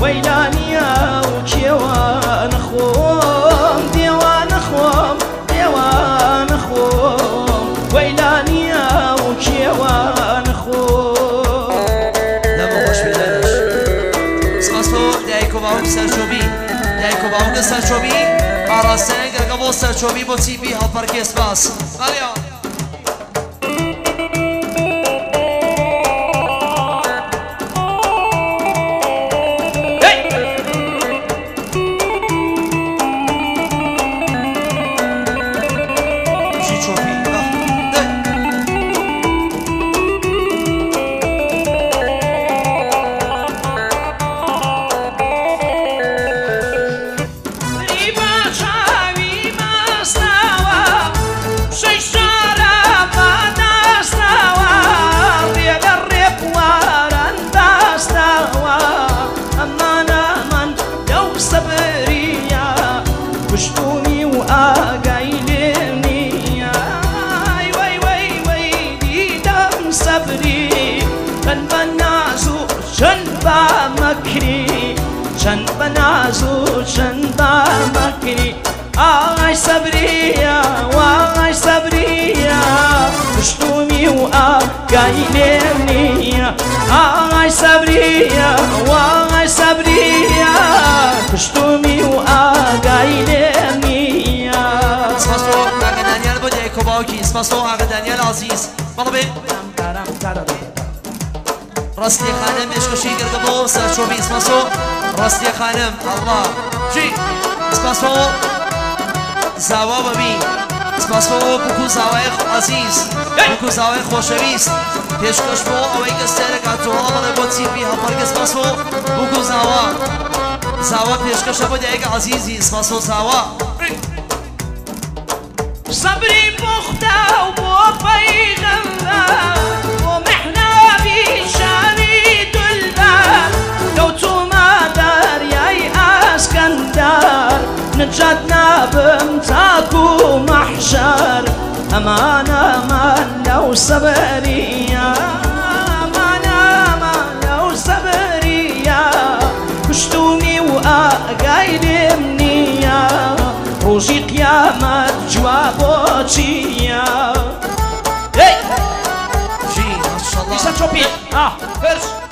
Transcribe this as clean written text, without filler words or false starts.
ويلانيا وكيوان خوم ديوان خوم ديوان خوم ويلانيا وكيوان خوم دم خوش بلادش سپاسو دایکو باوک سرچوبی دایکو باوک سرچوبی آراسنگ رقبو سرچوبی با تی بی هالپرکی سپاس غالیا چند بنازو چند مکری آی صبریا وای صبریا پشتومی و آگای لیمنیا آی صبریا وای صبریا پشتومی و آگای لیمنیا سپاسو آقا دانیال بود یکو باوکی سپاسو آقا دانیال عزیز بلبه راستی خانم اشکشی گرگبو سرچوبی سپاسو راستی خانم الله جی سپاسو زاوا ببی سپاسو بکو زاوای عزیز بکو زاوای خوشویست پیشکش بو اوی گستر گاتو آمده با تی بی هفرگ سپاسو بکو زاوا پیشکش بو دیگ عزیزی سپاسو زاوا صبری مختا و بو پیغمبر و محنا بیشانی دلبر لو تو دریای اسکندر نجاتنا بمتاكو محشر امان امان لو صبريا امان امان لو صبريا كشتوني واقايد منيا روجي قيامت جوابو تشيا جي ما شاء الله فرش